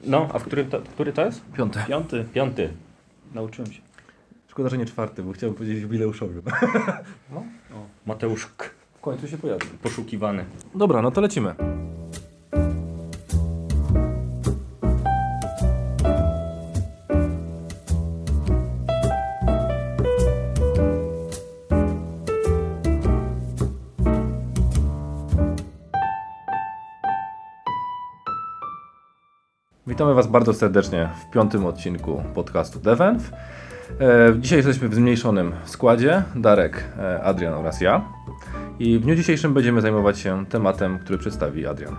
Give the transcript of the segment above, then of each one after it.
No, a który to jest? Piąty. Piąty. Nauczyłem się. Szkoda, że nie czwarty, bo chciałbym powiedzieć jubileuszowy. No. Mateusz W końcu się pojawił. poszukiwany. Dobra, no to lecimy. Witamy Was bardzo serdecznie w 5. odcinku podcastu DevEnv. Dzisiaj jesteśmy w zmniejszonym składzie. Darek, Adrian oraz ja. I w dniu dzisiejszym będziemy zajmować się tematem, który przedstawi Adrian.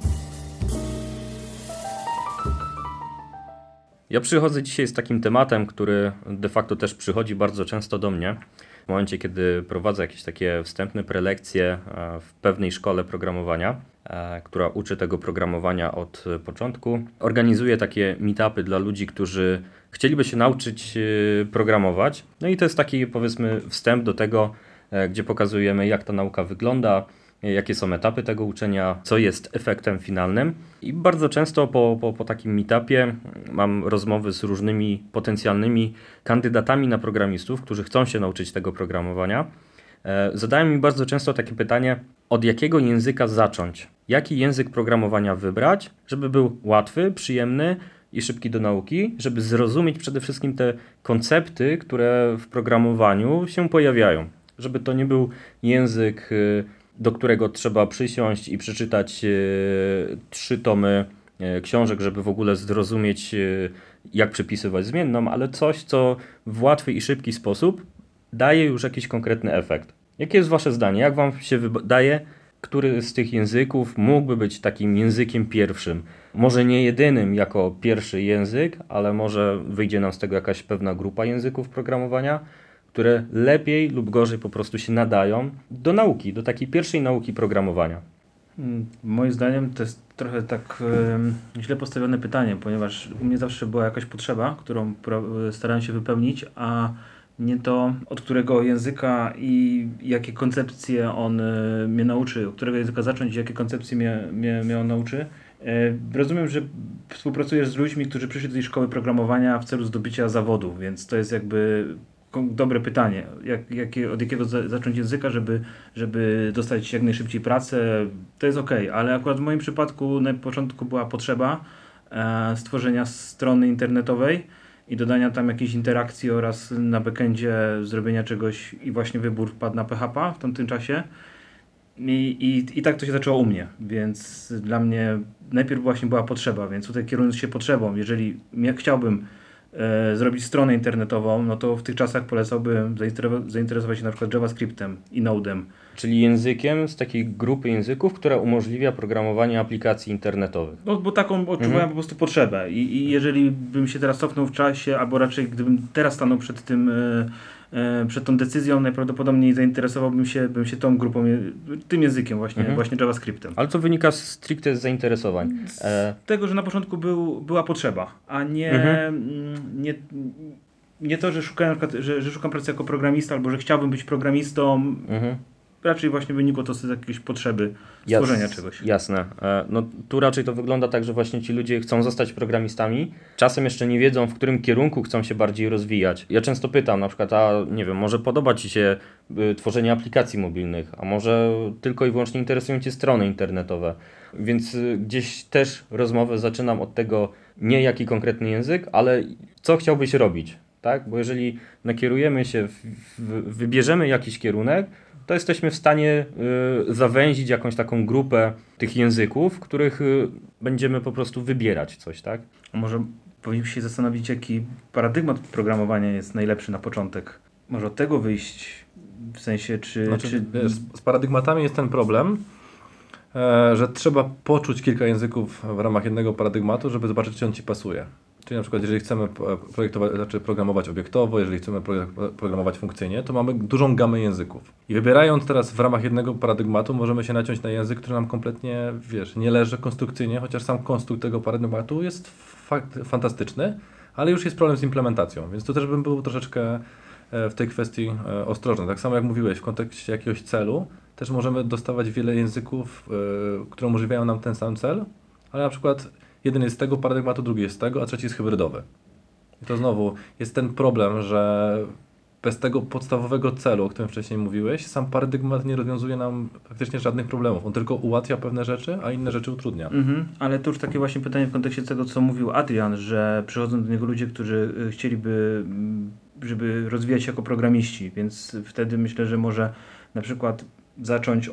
Ja przychodzę dzisiaj z takim tematem, który de facto też przychodzi bardzo często do mnie. W momencie, kiedy prowadzę jakieś takie wstępne prelekcje w pewnej szkole programowania, która uczy tego programowania od początku. Organizuję takie meetupy dla ludzi, którzy chcieliby się nauczyć programować. No i to jest taki, powiedzmy, wstęp do tego, gdzie pokazujemy, jak ta nauka wygląda, jakie są etapy tego uczenia, co jest efektem finalnym. I bardzo często po takim meetupie mam rozmowy z różnymi potencjalnymi kandydatami na programistów, którzy chcą się nauczyć tego programowania. Zadają mi bardzo często takie pytanie, od jakiego języka zacząć? Jaki język programowania wybrać, żeby był łatwy, przyjemny i szybki do nauki, żeby zrozumieć przede wszystkim te koncepty, które w programowaniu się pojawiają. Żeby to nie był język, do którego trzeba przysiąść i przeczytać 3 tomy książek, żeby w ogóle zrozumieć, jak przepisywać zmienną, ale coś, co w łatwy i szybki sposób daje już jakiś konkretny efekt. Jakie jest Wasze zdanie? Jak Wam się wydaje, który z tych języków mógłby być takim językiem pierwszym? Może nie jedynym jako pierwszy język, ale może wyjdzie nam z tego jakaś pewna grupa języków programowania, które lepiej lub gorzej po prostu się nadają do nauki, do takiej pierwszej nauki programowania. Moim zdaniem to jest trochę tak źle postawione pytanie, ponieważ u mnie zawsze była jakaś potrzeba, którą starałem się wypełnić, a nie to, od którego języka i jakie koncepcje on mnie nauczy, od którego języka zacząć i jakie koncepcje mnie on nauczy. Rozumiem, że współpracujesz z ludźmi, którzy przyszli do tej szkoły programowania w celu zdobycia zawodu, więc to jest jakby dobre pytanie. Od jakiego zacząć języka, żeby dostać jak najszybciej pracę, to jest okej, ale akurat w moim przypadku na początku była potrzeba stworzenia strony internetowej i dodania tam jakiejś interakcji oraz na backendzie zrobienia czegoś i właśnie wybór padł na PHP w tamtym czasie. I tak to się zaczęło u mnie, więc dla mnie najpierw właśnie była potrzeba, więc tutaj kierując się potrzebą, jeżeli chciałbym zrobić stronę internetową, no to w tych czasach polecałbym zainteresować się na przykład JavaScriptem i Node'em. Czyli językiem z takiej grupy języków, która umożliwia programowanie aplikacji internetowych. No bo taką odczuwałem po prostu potrzebę i jeżeli bym się teraz cofnął w czasie, albo raczej gdybym teraz stanął przed tą decyzją, najprawdopodobniej zainteresowałbym się tą grupą, tym językiem właśnie JavaScriptem. Ale to wynika stricte z zainteresowań. Z tego, że na początku była potrzeba, a nie to, że szukałem, że szukam pracy jako programista, albo że chciałbym być programistą. Raczej właśnie wynikło to z jakiejś potrzeby stworzenia czegoś. Jasne. No tu raczej to wygląda tak, że właśnie ci ludzie chcą zostać programistami, czasem jeszcze nie wiedzą, w którym kierunku chcą się bardziej rozwijać. Ja często pytam na przykład, nie wiem, może podoba Ci się tworzenie aplikacji mobilnych, a może tylko i wyłącznie interesują Cię strony internetowe. Więc gdzieś też rozmowę zaczynam od tego, nie jaki konkretny język, ale co chciałbyś robić, tak? Bo jeżeli nakierujemy się, wybierzemy jakiś kierunek, to jesteśmy w stanie zawęzić jakąś taką grupę tych języków, których będziemy po prostu wybierać coś, tak? Może powinniśmy się zastanowić, jaki paradygmat programowania jest najlepszy na początek. Może od tego wyjść, w sensie Wiesz, z paradygmatami jest ten problem, że trzeba poczuć kilka języków w ramach jednego paradygmatu, żeby zobaczyć, czy on Ci pasuje. Czyli na przykład, jeżeli chcemy programować obiektowo, jeżeli chcemy programować funkcyjnie, to mamy dużą gamę języków. I wybierając teraz w ramach jednego paradygmatu, możemy się naciąć na język, który nam kompletnie, nie leży konstrukcyjnie, chociaż sam konstrukt tego paradygmatu jest fantastyczny, ale już jest problem z implementacją, więc tu też bym był troszeczkę w tej kwestii ostrożny. Tak samo jak mówiłeś, w kontekście jakiegoś celu, też możemy dostawać wiele języków, które umożliwiają nam ten sam cel, ale na przykład jeden jest z tego paradygmatu, drugi jest z tego, a trzeci jest hybrydowy. I to znowu jest ten problem, że bez tego podstawowego celu, o którym wcześniej mówiłeś, sam paradygmat nie rozwiązuje nam praktycznie żadnych problemów. On tylko ułatwia pewne rzeczy, a inne rzeczy utrudnia. Ale to już takie właśnie pytanie w kontekście tego, co mówił Adrian, że przychodzą do niego ludzie, którzy chcieliby, żeby rozwijać się jako programiści, więc wtedy myślę, że może na przykład zacząć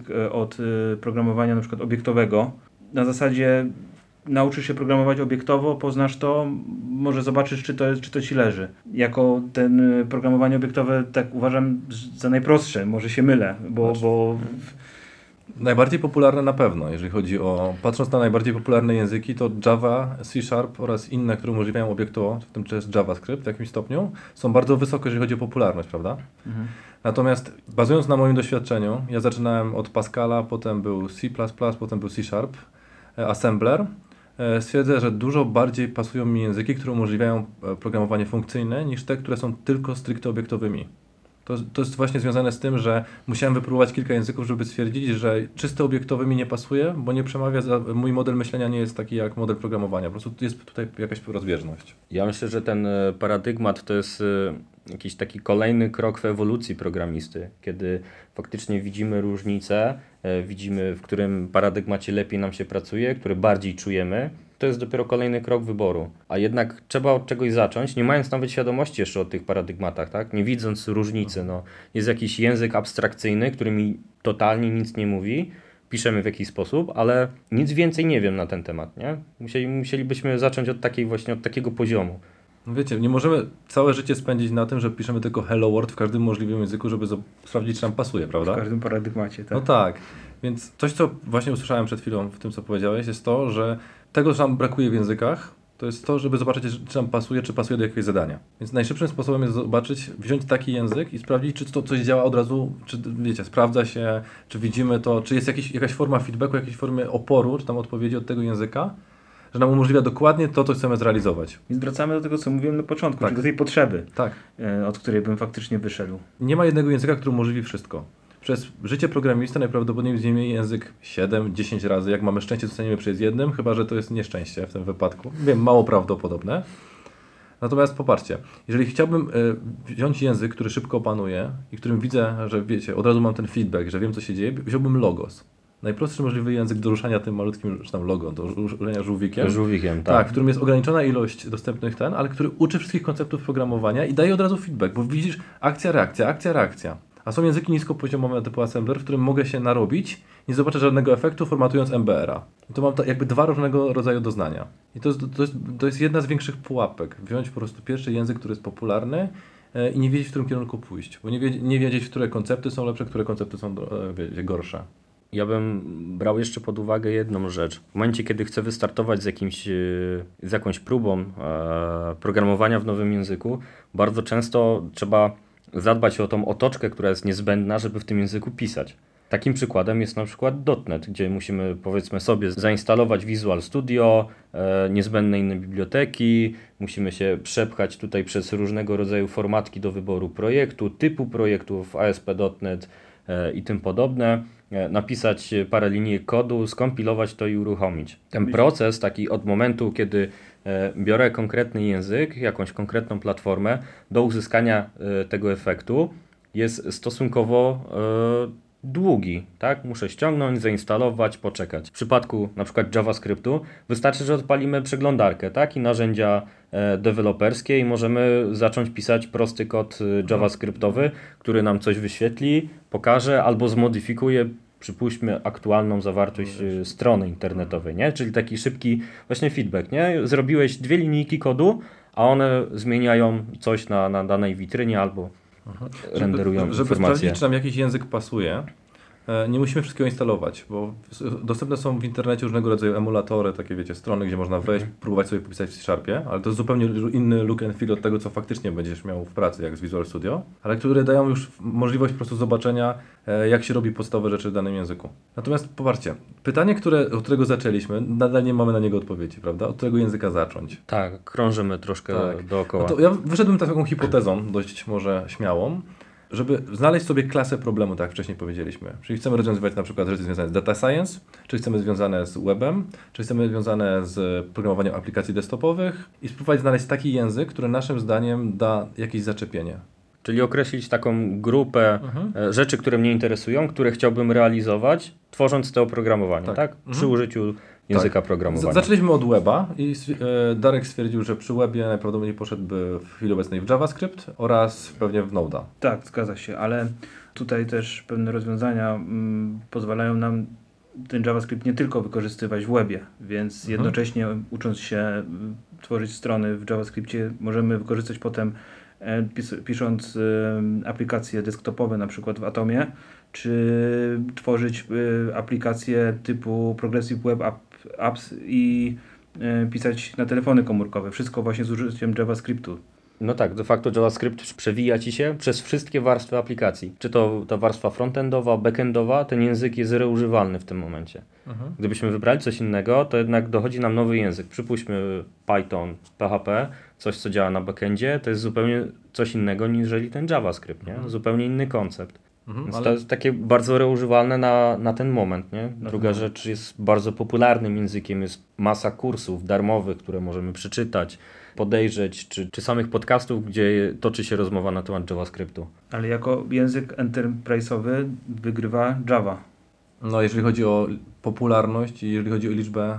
od programowania na przykład obiektowego. Na zasadzie nauczysz się programować obiektowo, poznasz to, może zobaczysz, czy to ci leży. Jako ten programowanie obiektowe, tak uważam za najprostsze, może się mylę, bo Najbardziej popularne na pewno, jeżeli chodzi o, patrząc na najbardziej popularne języki, to Java, C# oraz inne, które umożliwiają obiektowo, w tym czy jest JavaScript w jakimś stopniu, są bardzo wysokie, jeżeli chodzi o popularność, prawda? Natomiast bazując na moim doświadczeniu, ja zaczynałem od Pascala, potem był C++, potem był C#, Assembler. Stwierdzę, że dużo bardziej pasują mi języki, które umożliwiają programowanie funkcyjne, niż te, które są tylko stricte obiektowymi. To jest właśnie związane z tym, że musiałem wypróbować kilka języków, żeby stwierdzić, że czysto obiektowy mi nie pasuje, bo nie przemawia, mój model myślenia nie jest taki jak model programowania. Po prostu jest tutaj jakaś rozbieżność. Ja myślę, że ten paradygmat to jest jakiś taki kolejny krok w ewolucji programisty, kiedy faktycznie widzimy różnice, widzimy, w którym paradygmacie lepiej nam się pracuje, który bardziej czujemy. To jest dopiero kolejny krok wyboru. A jednak trzeba od czegoś zacząć, nie mając nawet świadomości jeszcze o tych paradygmatach, tak? Nie widząc różnicy. No, jest jakiś język abstrakcyjny, który mi totalnie nic nie mówi, piszemy w jakiś sposób, ale nic więcej nie wiem na ten temat, nie? Musielibyśmy zacząć od takiego poziomu. No wiecie, nie możemy całe życie spędzić na tym, że piszemy tylko hello world w każdym możliwym języku, żeby sprawdzić, czy nam pasuje, prawda? w każdym paradygmacie, tak? No tak, więc coś, co właśnie usłyszałem przed chwilą w tym, co powiedziałeś, jest to, że tego, co nam brakuje w językach, to jest to, żeby zobaczyć, czy nam pasuje, czy pasuje do jakiegoś zadania. Więc najszybszym sposobem jest zobaczyć, wziąć taki język i sprawdzić, czy to coś działa od razu, czy wiecie, sprawdza się, czy widzimy to, czy jest jakaś forma feedbacku, jakiejś formy oporu, czy tam odpowiedzi od tego języka, że nam umożliwia dokładnie to, co chcemy zrealizować. Więc wracamy do tego, co mówiłem na początku, Tak. czyli do tej potrzeby, Tak. od której bym faktycznie wyszedł. Nie ma jednego języka, który umożliwi wszystko. Przez życie programisty najprawdopodobniej zmienimy język 7-10 razy. Jak mamy szczęście, zostaniemy przez jednym, chyba że to jest nieszczęście w tym wypadku. Wiem, mało prawdopodobne. Natomiast popatrzcie, jeżeli chciałbym wziąć język, który szybko opanuję i którym widzę, że wiecie, od razu mam ten feedback, że wiem, co się dzieje, wziąłbym Logos. Najprostszy możliwy język do ruszania tym malutkim, czy tam logo, do ruszania żółwikiem. Żółwikiem, Tak, w którym jest ograniczona ilość dostępnych ale który uczy wszystkich konceptów programowania i daje od razu feedback, bo widzisz akcja, reakcja. A są języki niskopoziomowe typu Assembler, w którym mogę się narobić, nie zobaczę żadnego efektu, formatując MBR-a. I to mam jakby dwa różnego rodzaju doznania. I to jest jedna z większych pułapek. Wziąć po prostu pierwszy język, który jest popularny i nie wiedzieć, w którym kierunku pójść. Bo nie wiedzieć, które koncepty są lepsze, które koncepty są gorsze. Ja bym brał jeszcze pod uwagę jedną rzecz. W momencie, kiedy chcę wystartować z jakąś próbą programowania w nowym języku, bardzo często trzeba zadbać o tą otoczkę, która jest niezbędna, żeby w tym języku pisać. Takim przykładem jest na przykład .NET, gdzie musimy, powiedzmy sobie, zainstalować Visual Studio, niezbędne inne biblioteki, musimy się przepchać tutaj przez różnego rodzaju formatki do wyboru projektu, typu projektów, ASP.NET i tym podobne, napisać parę linijek kodu, skompilować to i uruchomić. Ten proces taki od momentu, kiedy biorę konkretny język, jakąś konkretną platformę do uzyskania tego efektu jest stosunkowo długi, tak? Muszę ściągnąć, zainstalować, poczekać. W przypadku na przykład JavaScriptu wystarczy, że odpalimy przeglądarkę, tak? I narzędzia deweloperskie i możemy zacząć pisać prosty kod JavaScriptowy, który nam coś wyświetli, pokaże albo zmodyfikuje, przypuśćmy, aktualną zawartość strony internetowej, nie? Czyli taki szybki właśnie feedback, nie? Zrobiłeś 2 linijki kodu, a one zmieniają coś na danej witrynie albo renderują żeby informacje. sprawdzić, czy nam jakiś język pasuje, nie musimy wszystkiego instalować, bo dostępne są w internecie różnego rodzaju emulatory, takie wiecie, strony, gdzie można wejść, próbować sobie popisać w C-Sharpie, ale to jest zupełnie inny look and feel od tego, co faktycznie będziesz miał w pracy, jak z Visual Studio, ale które dają już możliwość po prostu zobaczenia, jak się robi podstawowe rzeczy w danym języku. Natomiast popatrzcie, pytanie, od którego zaczęliśmy, nadal nie mamy na niego odpowiedzi, prawda? Od którego języka zacząć? Tak, krążymy troszkę dookoła. No to ja wyszedłem taką hipotezą, dość może śmiałą, żeby znaleźć sobie klasę problemu, tak jak wcześniej powiedzieliśmy. Czyli chcemy rozwiązywać na przykład rzeczy związane z data science, czy chcemy związane z webem, czy chcemy związane z programowaniem aplikacji desktopowych i spróbować znaleźć taki język, który naszym zdaniem da jakieś zaczepienie. Czyli określić taką grupę rzeczy, które mnie interesują, które chciałbym realizować, tworząc to oprogramowanie, tak? Przy użyciu języka programowania. Zaczęliśmy od weba i Darek stwierdził, że przy webie najprawdopodobniej poszedłby w chwili obecnej w JavaScript oraz pewnie w Node'a. Tak, zgadza się, ale tutaj też pewne rozwiązania pozwalają nam ten JavaScript nie tylko wykorzystywać w webie, więc jednocześnie ucząc się tworzyć strony w JavaScriptie możemy wykorzystać potem pisząc aplikacje desktopowe na przykład w Atomie, czy tworzyć aplikacje typu Progressive Web Apps i pisać na telefony komórkowe. Wszystko właśnie z użyciem JavaScriptu. No tak, de facto JavaScript przewija Ci się przez wszystkie warstwy aplikacji. Czy to ta warstwa frontendowa, backendowa, ten język jest reużywalny w tym momencie. Gdybyśmy wybrali coś innego, to jednak dochodzi nam nowy język. Przypuśćmy Python, PHP, coś co działa na backendzie, to jest zupełnie coś innego niżeli ten JavaScript, nie? Zupełnie inny koncept. Więc to jest takie bardzo reużywalne na ten moment, nie? Druga rzecz, jest bardzo popularnym językiem, jest masa kursów darmowych, które możemy przeczytać, podejrzeć, czy samych podcastów, gdzie toczy się rozmowa na temat JavaScriptu. Ale jako język enterprise'owy wygrywa Java. No, jeżeli chodzi o popularność i jeżeli chodzi o liczbę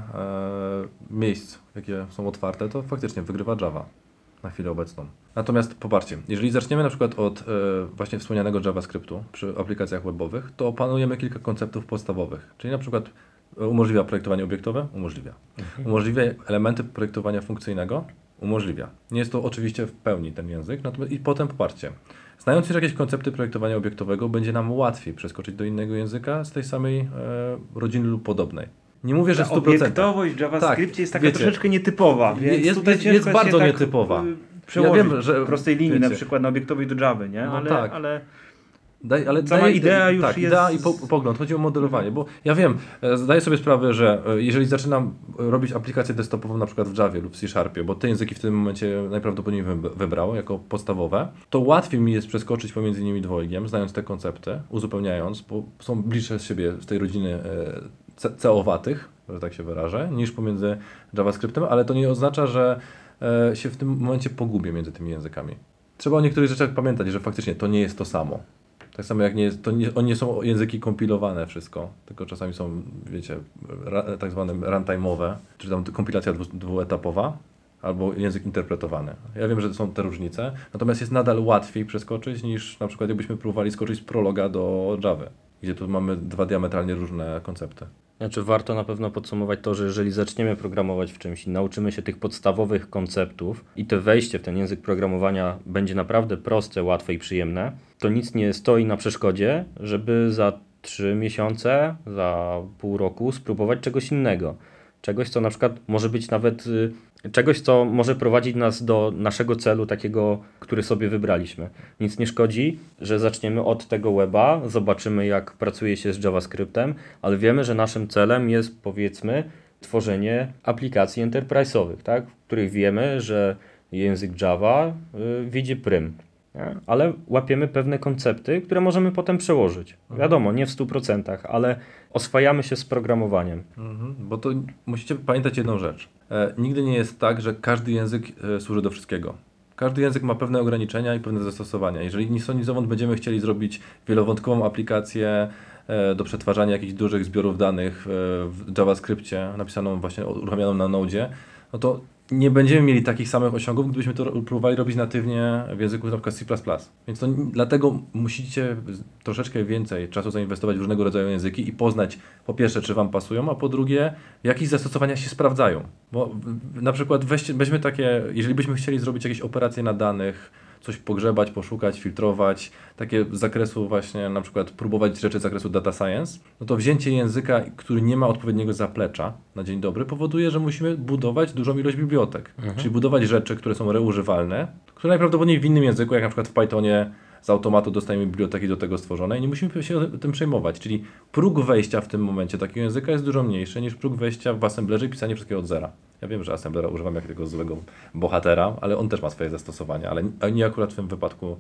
miejsc, jakie są otwarte, to faktycznie wygrywa Java na chwilę obecną. Natomiast popatrzcie, jeżeli zaczniemy na przykład od właśnie wspomnianego JavaScriptu przy aplikacjach webowych, to opanujemy kilka konceptów podstawowych, czyli na przykład umożliwia projektowanie obiektowe? Umożliwia. Umożliwia elementy projektowania funkcyjnego? Umożliwia. Nie jest to oczywiście w pełni ten język, natomiast i potem popatrzcie. Znając już jakieś koncepty projektowania obiektowego, będzie nam łatwiej przeskoczyć do innego języka z tej samej rodziny lub podobnej. Nie mówię, że w 100%. Obiektowość w JavaScriptie jest taka wiecie, troszeczkę nietypowa, więc jest bardzo nietypowa. Przełożyć wiem, że w prostej linii wiecie, na przykład na obiektowej do Java, nie? No ale, tak. ale Sama idea już tak, jest... idea i pogląd. Chodzi o modelowanie, bo ja wiem, zdaję sobie sprawę, że jeżeli zaczynam robić aplikację desktopową na przykład w Javie lub w C#, bo te języki w tym momencie najprawdopodobniej wybrał jako podstawowe, to łatwiej mi jest przeskoczyć pomiędzy nimi dwojgiem, znając te koncepty, uzupełniając, bo są bliższe z siebie z tej rodziny CO-watych, że tak się wyrażę, niż pomiędzy JavaScriptem, ale to nie oznacza, że się w tym momencie pogubię między tymi językami. Trzeba o niektórych rzeczach pamiętać, że faktycznie to nie jest to samo. Tak samo jak nie są języki kompilowane wszystko, tylko czasami są, wiecie, tak zwane runtime'owe, czy tam kompilacja dwuetapowa, albo język interpretowany. Ja wiem, że są te różnice, natomiast jest nadal łatwiej przeskoczyć niż na przykład jakbyśmy próbowali skoczyć z Prologa do Java, gdzie tu mamy dwa diametralnie różne koncepty. Znaczy warto na pewno podsumować to, że jeżeli zaczniemy programować w czymś i nauczymy się tych podstawowych konceptów i to wejście w ten język programowania będzie naprawdę proste, łatwe i przyjemne, to nic nie stoi na przeszkodzie, żeby za 3 miesiące, za pół roku spróbować czegoś innego. Czegoś, co na przykład może być nawet czegoś, co może prowadzić nas do naszego celu takiego, który sobie wybraliśmy. Nic nie szkodzi, że zaczniemy od tego weba, zobaczymy jak pracuje się z JavaScriptem, ale wiemy, że naszym celem jest powiedzmy tworzenie aplikacji enterprise'owych, tak? W których wiemy, że język Java widzi prym. Nie? Ale łapiemy pewne koncepty, które możemy potem przełożyć. Wiadomo, nie w 100%, ale oswajamy się z programowaniem. Bo to musicie pamiętać jedną rzecz. Nigdy nie jest tak, że każdy język służy do wszystkiego. Każdy język ma pewne ograniczenia i pewne zastosowania. Jeżeli ni stąd ni zowąd będziemy chcieli zrobić wielowątkową aplikację do przetwarzania jakichś dużych zbiorów danych w JavaScriptie, napisaną właśnie, uruchomioną na Node, no to nie będziemy mieli takich samych osiągów, gdybyśmy to próbowali robić natywnie w języku na przykład C++. Więc to dlatego musicie troszeczkę więcej czasu zainwestować w różnego rodzaju języki i poznać po pierwsze, czy Wam pasują, a po drugie, w jakich zastosowaniach się sprawdzają. Bo na przykład weźmy takie, jeżeli byśmy chcieli zrobić jakieś operacje na danych, coś pogrzebać, poszukać, filtrować, takie z zakresu właśnie na przykład próbować rzeczy z zakresu data science, no to wzięcie języka, który nie ma odpowiedniego zaplecza na dzień dobry, powoduje, że musimy budować dużą ilość bibliotek. Czyli budować rzeczy, które są reużywalne, które najprawdopodobniej w innym języku, jak na przykład w Pythonie z automatu dostajemy biblioteki do tego stworzone i nie musimy się tym przejmować. Czyli próg wejścia w tym momencie takiego języka jest dużo mniejszy niż próg wejścia w assemblerze i pisanie wszystkiego od zera. Ja wiem, że assemblera używam jak tego złego bohatera, ale on też ma swoje zastosowania, ale nie akurat w tym wypadku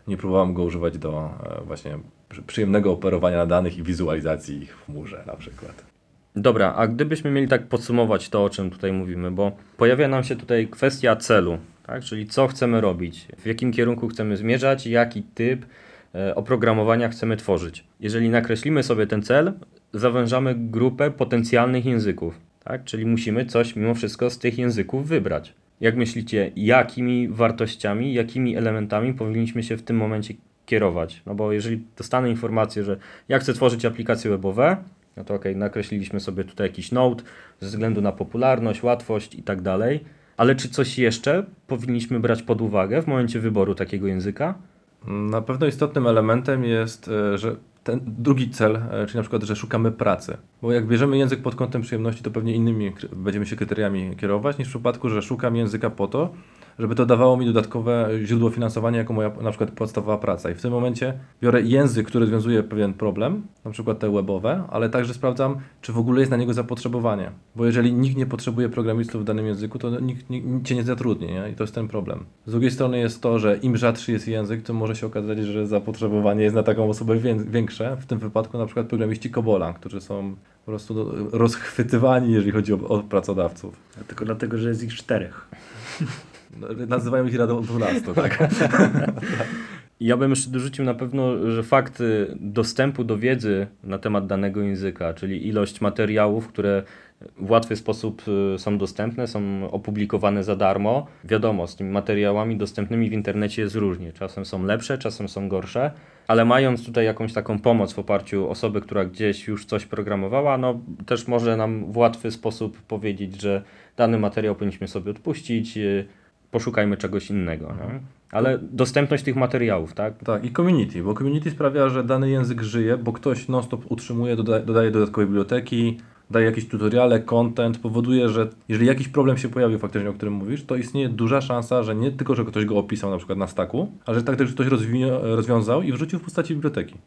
nie próbowałem go używać do właśnie przyjemnego operowania na danych i wizualizacji ich w chmurze na przykład. Dobra, a gdybyśmy mieli tak podsumować to, o czym tutaj mówimy, bo pojawia nam się tutaj kwestia celu, tak? Czyli co chcemy robić, w jakim kierunku chcemy zmierzać, jaki typ oprogramowania chcemy tworzyć. Jeżeli nakreślimy sobie ten cel, zawężamy grupę potencjalnych języków, tak? Czyli musimy coś mimo wszystko z tych języków wybrać. Jak myślicie, jakimi wartościami, jakimi elementami powinniśmy się w tym momencie kierować? No bo jeżeli dostanę informację, że ja chcę tworzyć aplikacje webowe, no to okej, nakreśliliśmy sobie tutaj jakiś node ze względu na popularność, łatwość i tak dalej, ale czy coś jeszcze powinniśmy brać pod uwagę w momencie wyboru takiego języka? Na pewno istotnym elementem jest, że ten drugi cel, czyli na przykład, że szukamy pracy. Bo jak bierzemy język pod kątem przyjemności, to pewnie innymi będziemy się kryteriami kierować, niż w przypadku, że szukam języka po to, żeby to dawało mi dodatkowe źródło finansowania jako moja na przykład podstawowa praca. I w tym momencie biorę język, który rozwiązuje pewien problem, na przykład te webowe, ale także sprawdzam, czy w ogóle jest na niego zapotrzebowanie. Bo jeżeli nikt nie potrzebuje programistów w danym języku, to nikt cię nie zatrudni, nie? I to jest ten problem. Z drugiej strony jest to, że im rzadszy jest język, to może się okazać, że zapotrzebowanie jest na taką osobę większe. W tym wypadku na przykład programiści Cobola, którzy są po prostu rozchwytywani, jeżeli chodzi o pracodawców. Tylko dlatego, że jest ich 4. Nazywają ich Radą 12, tak? Ja bym jeszcze dorzucił na pewno, że fakt dostępu do wiedzy na temat danego języka, czyli ilość materiałów, które w łatwy sposób są dostępne, są opublikowane za darmo. Wiadomo, z tymi materiałami dostępnymi w internecie jest różnie. Czasem są lepsze, czasem są gorsze, ale mając tutaj jakąś taką pomoc w oparciu o osobę, która gdzieś już coś programowała, no też może nam w łatwy sposób powiedzieć, że dany materiał powinniśmy sobie odpuścić, poszukajmy czegoś innego. No? Ale dostępność tych materiałów, tak? Tak, i community, bo community sprawia, że dany język żyje, bo ktoś non-stop utrzymuje, dodaje dodatkowe biblioteki, daje jakieś tutoriale, content, powoduje, że jeżeli jakiś problem się pojawił faktycznie, o którym mówisz, to istnieje duża szansa, że nie tylko, że ktoś go opisał na przykład na Stacku, ale że tak też ktoś rozwiązał i wrzucił w postaci biblioteki.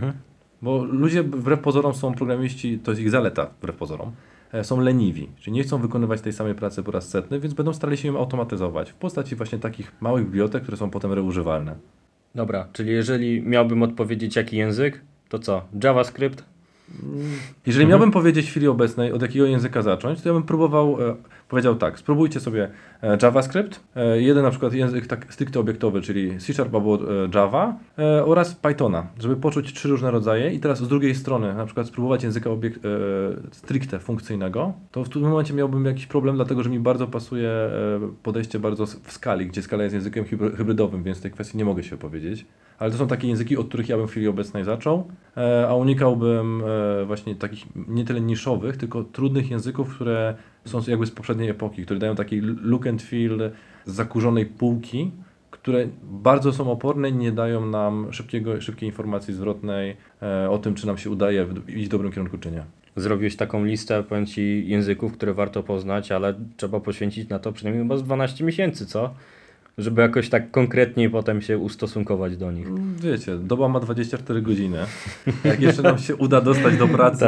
Bo ludzie wbrew pozorom są programiści, to jest ich zaleta wbrew pozorom, są leniwi, czyli nie chcą wykonywać tej samej pracy po raz setny, więc będą starali się ją automatyzować w postaci właśnie takich małych bibliotek, które są potem reużywalne. Dobra, czyli jeżeli miałbym odpowiedzieć jaki język, to co? JavaScript? Jeżeli miałbym powiedzieć w chwili obecnej, od jakiego języka zacząć, to ja bym powiedział tak, spróbujcie sobie JavaScript, jeden na przykład język tak stricte obiektowy, czyli C# albo Java oraz Pythona, żeby poczuć 3 różne rodzaje i teraz z drugiej strony na przykład spróbować języka stricte funkcyjnego, to w tym momencie miałbym jakiś problem, dlatego że mi bardzo pasuje podejście bardzo w skali, gdzie skala jest językiem hybrydowym, więc w tej kwestii nie mogę się opowiedzieć. Ale to są takie języki, od których ja bym w chwili obecnej zaczął, a unikałbym właśnie takich nie tyle niszowych, tylko trudnych języków, które są jakby z poprzedniej epoki, które dają taki look and feel z zakurzonej półki, które bardzo są oporne i nie dają nam szybkiej informacji zwrotnej o tym, czy nam się udaje iść w dobrym kierunku, czy nie. Zrobiłeś taką listę, powiem Ci, języków, które warto poznać, ale trzeba poświęcić na to przynajmniej chyba z 12 miesięcy, co? Żeby jakoś tak konkretniej potem się ustosunkować do nich. Wiecie, doba ma 24 godziny. Jak jeszcze nam się uda dostać do pracy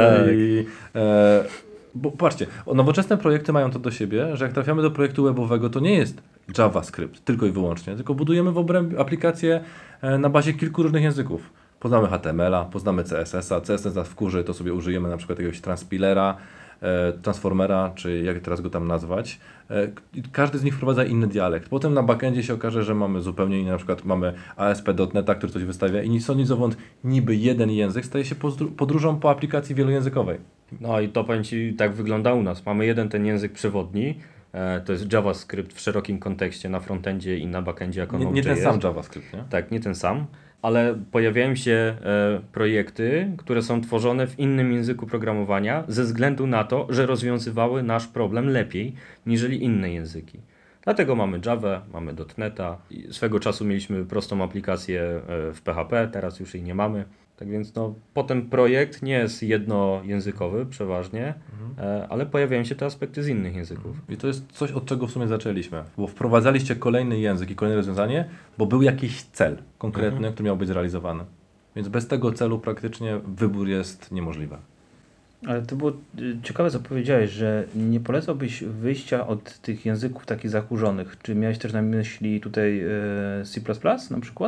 bo patrzcie, nowoczesne projekty mają to do siebie, że jak trafiamy do projektu webowego, to nie jest JavaScript tylko i wyłącznie, tylko budujemy w obrębie aplikację na bazie kilku różnych języków. Poznamy HTML-a, poznamy CSS-a, CSS nas wkurzy, to sobie użyjemy na przykład jakiegoś transpilera, transformera, czy jak teraz go tam nazwać. Każdy z nich wprowadza inny dialekt. Potem na backendzie się okaże, że mamy zupełnie inny, na przykład mamy ASP.NET, który coś wystawia i nic co zowąd niby jeden język staje się podróżą po aplikacji wielojęzykowej. No i to powiem Ci, tak wygląda u nas. Mamy jeden ten język przewodni, to jest JavaScript w szerokim kontekście na frontendzie i na backendzie jako nie ten sam JavaScript, nie? Tak, nie ten sam, ale pojawiają się projekty, które są tworzone w innym języku programowania ze względu na to, że rozwiązywały nasz problem lepiej niżeli inne języki. Dlatego mamy Java, mamy .NETA. Swego czasu mieliśmy prostą aplikację w PHP, teraz już jej nie mamy. Tak więc no, potem projekt nie jest jednojęzykowy przeważnie, ale pojawiają się te aspekty z innych języków. I to jest coś, od czego w sumie zaczęliśmy, bo wprowadzaliście kolejny język i kolejne rozwiązanie, bo był jakiś cel konkretny, który miał być zrealizowany. Więc bez tego celu praktycznie wybór jest niemożliwy. Ale to było ciekawe, co powiedziałeś, że nie polecałbyś wyjścia od tych języków takich zakurzonych. Czy miałeś też na myśli tutaj C++ na przykład?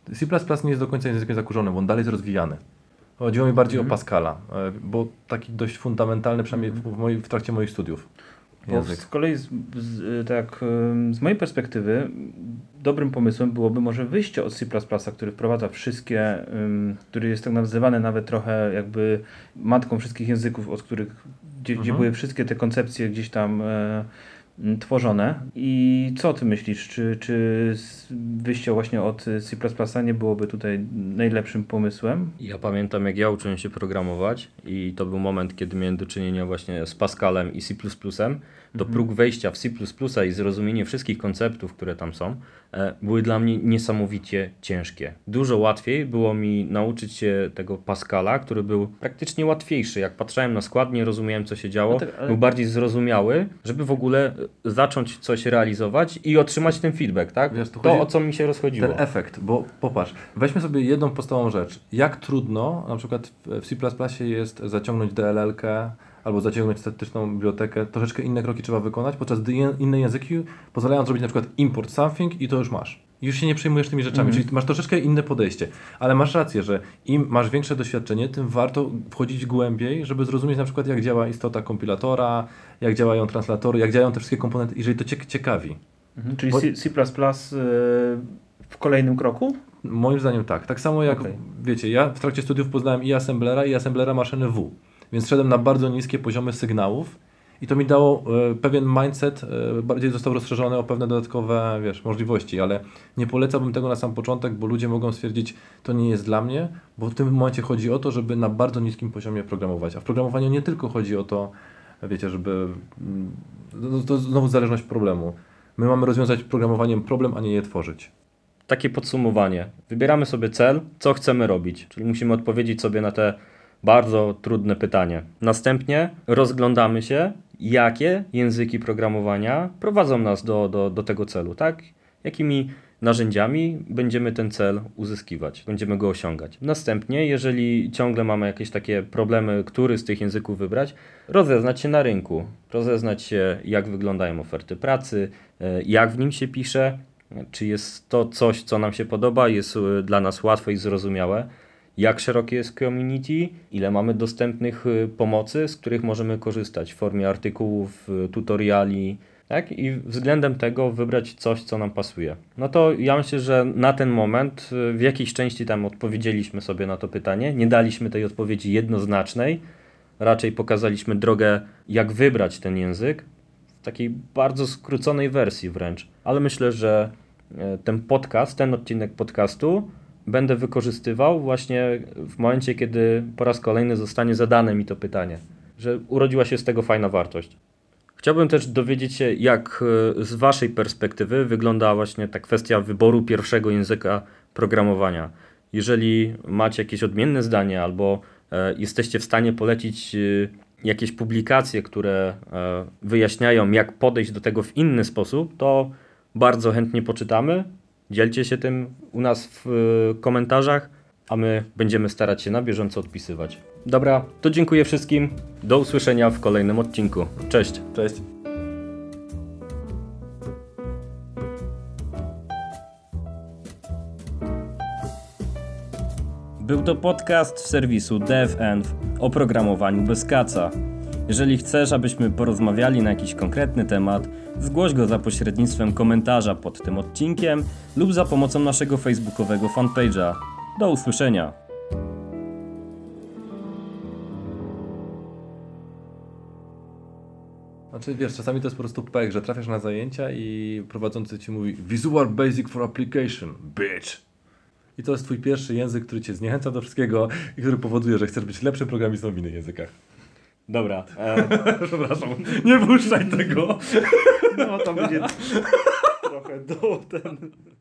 C++ nie jest do końca językiem zakurzonym, bo on dalej jest rozwijany. Chodziło mi bardziej o Pascala, bo taki dość fundamentalny, przynajmniej w trakcie moich studiów. Bo z kolei z mojej perspektywy dobrym pomysłem byłoby może wyjście od C++, który wprowadza wszystkie, który jest tak nazywany nawet trochę jakby matką wszystkich języków, od których, gdzie były wszystkie te koncepcje gdzieś tam tworzone. I co ty myślisz? Czy wyjście właśnie od C++ nie byłoby tutaj najlepszym pomysłem? Ja pamiętam, jak ja uczyłem się programować i to był moment, kiedy miałem do czynienia właśnie z Pascalem i C++, to próg wejścia w C++ i zrozumienie wszystkich konceptów, które tam są, były dla mnie niesamowicie ciężkie. Dużo łatwiej było mi nauczyć się tego Pascala, który był praktycznie łatwiejszy. Jak patrzyłem na składnie, rozumiałem, co się działo, był bardziej zrozumiały, żeby w ogóle zacząć coś realizować i otrzymać ten feedback, tak? Wiesz, to o co mi się rozchodziło. Ten efekt, bo popatrz, weźmy sobie jedną podstawową rzecz. Jak trudno na przykład w C++ jest zaciągnąć DLL-kę albo zaciągnąć statyczną bibliotekę, troszeczkę inne kroki trzeba wykonać, podczas gdy inne języki pozwalają zrobić na przykład import something i to już masz. Już się nie przejmujesz tymi rzeczami, czyli masz troszeczkę inne podejście. Ale masz rację, że im masz większe doświadczenie, tym warto wchodzić głębiej, żeby zrozumieć na przykład jak działa istota kompilatora, jak działają translatory, jak działają te wszystkie komponenty, jeżeli to Cię ciekawi. Czyli C++ w kolejnym kroku? Moim zdaniem tak. Tak samo jak, wiecie, ja w trakcie studiów poznałem i assemblera maszyny W. Więc szedłem na bardzo niskie poziomy sygnałów i to mi dało pewien mindset, bardziej został rozszerzony o pewne dodatkowe, możliwości, ale nie polecałbym tego na sam początek, bo ludzie mogą stwierdzić, to nie jest dla mnie, bo w tym momencie chodzi o to, żeby na bardzo niskim poziomie programować. A w programowaniu nie tylko chodzi o to, wiecie, żeby... To znowu zależność problemu. My mamy rozwiązać programowaniem problem, a nie je tworzyć. Takie podsumowanie. Wybieramy sobie cel, co chcemy robić, czyli musimy odpowiedzieć sobie na te bardzo trudne pytanie. Następnie rozglądamy się, jakie języki programowania prowadzą nas do tego celu, tak? Jakimi narzędziami będziemy ten cel uzyskiwać, będziemy go osiągać. Następnie, jeżeli ciągle mamy jakieś takie problemy, który z tych języków wybrać, rozeznać się na rynku, rozeznać się, jak wyglądają oferty pracy, jak w nim się pisze, czy jest to coś, co nam się podoba, jest dla nas łatwe i zrozumiałe, jak szerokie jest community, ile mamy dostępnych pomocy, z których możemy korzystać w formie artykułów, tutoriali, tak? I względem tego wybrać coś, co nam pasuje. No to ja myślę, że na ten moment w jakiejś części tam odpowiedzieliśmy sobie na to pytanie. Nie daliśmy tej odpowiedzi jednoznacznej, raczej pokazaliśmy drogę, jak wybrać ten język w takiej bardzo skróconej wersji wręcz. Ale myślę, że ten odcinek podcastu będę wykorzystywał właśnie w momencie, kiedy po raz kolejny zostanie zadane mi to pytanie, że urodziła się z tego fajna wartość. Chciałbym też dowiedzieć się, jak z Waszej perspektywy wygląda właśnie ta kwestia wyboru pierwszego języka programowania. Jeżeli macie jakieś odmienne zdanie albo jesteście w stanie polecić jakieś publikacje, które wyjaśniają, jak podejść do tego w inny sposób, to bardzo chętnie poczytamy. Dzielcie się tym u nas w komentarzach, a my będziemy starać się na bieżąco odpisywać. Dobra, to dziękuję wszystkim. Do usłyszenia w kolejnym odcinku. Cześć. Cześć. Był to podcast serwisu DevEnv o programowaniu bez kaca. Jeżeli chcesz, abyśmy porozmawiali na jakiś konkretny temat, zgłoś go za pośrednictwem komentarza pod tym odcinkiem lub za pomocą naszego facebookowego fanpage'a. Do usłyszenia! Znaczy wiesz, czasami to jest po prostu pech, że trafiasz na zajęcia i prowadzący ci mówi Visual Basic for Application, bitch! I to jest twój pierwszy język, który cię zniechęca do wszystkiego i który powoduje, że chcesz być lepszym programistą w innych językach. Dobra. Przepraszam, nie puszczaj tego! No to będzie trochę do ten...